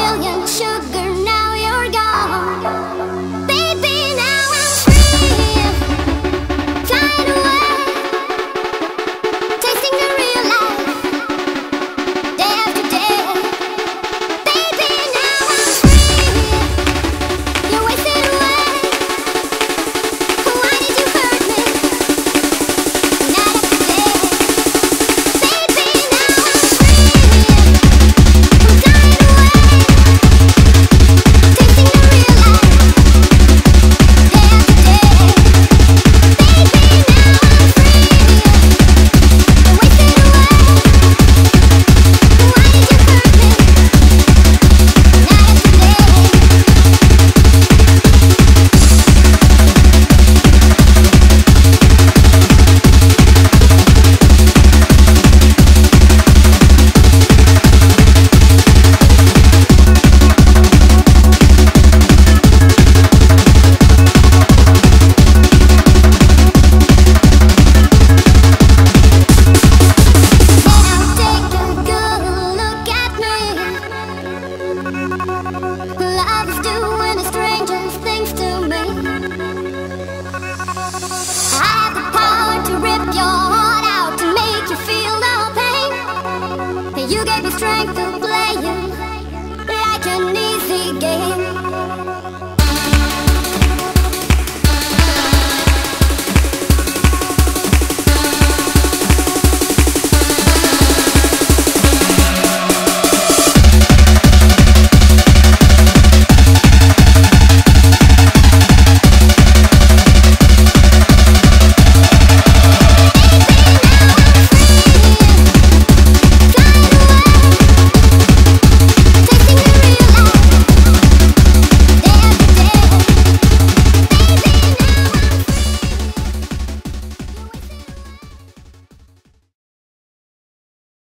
million sugar, now you're gone. Baby, now I'm free, flying away, tasting the real life, day after day. Baby, now I'm free, you're wasted away. Why did you hurt me, night after day? Baby, now I'm free, I'm flying away, tasting the real life, day after day. Baby, now I'm free, you're wasted away. Why did you hurt me, night after Now take a good look at me. Love is doing the strangest things to me. I have the power to rip your heart out, to make you feel the pain. You gave me strength to play you like an easy game.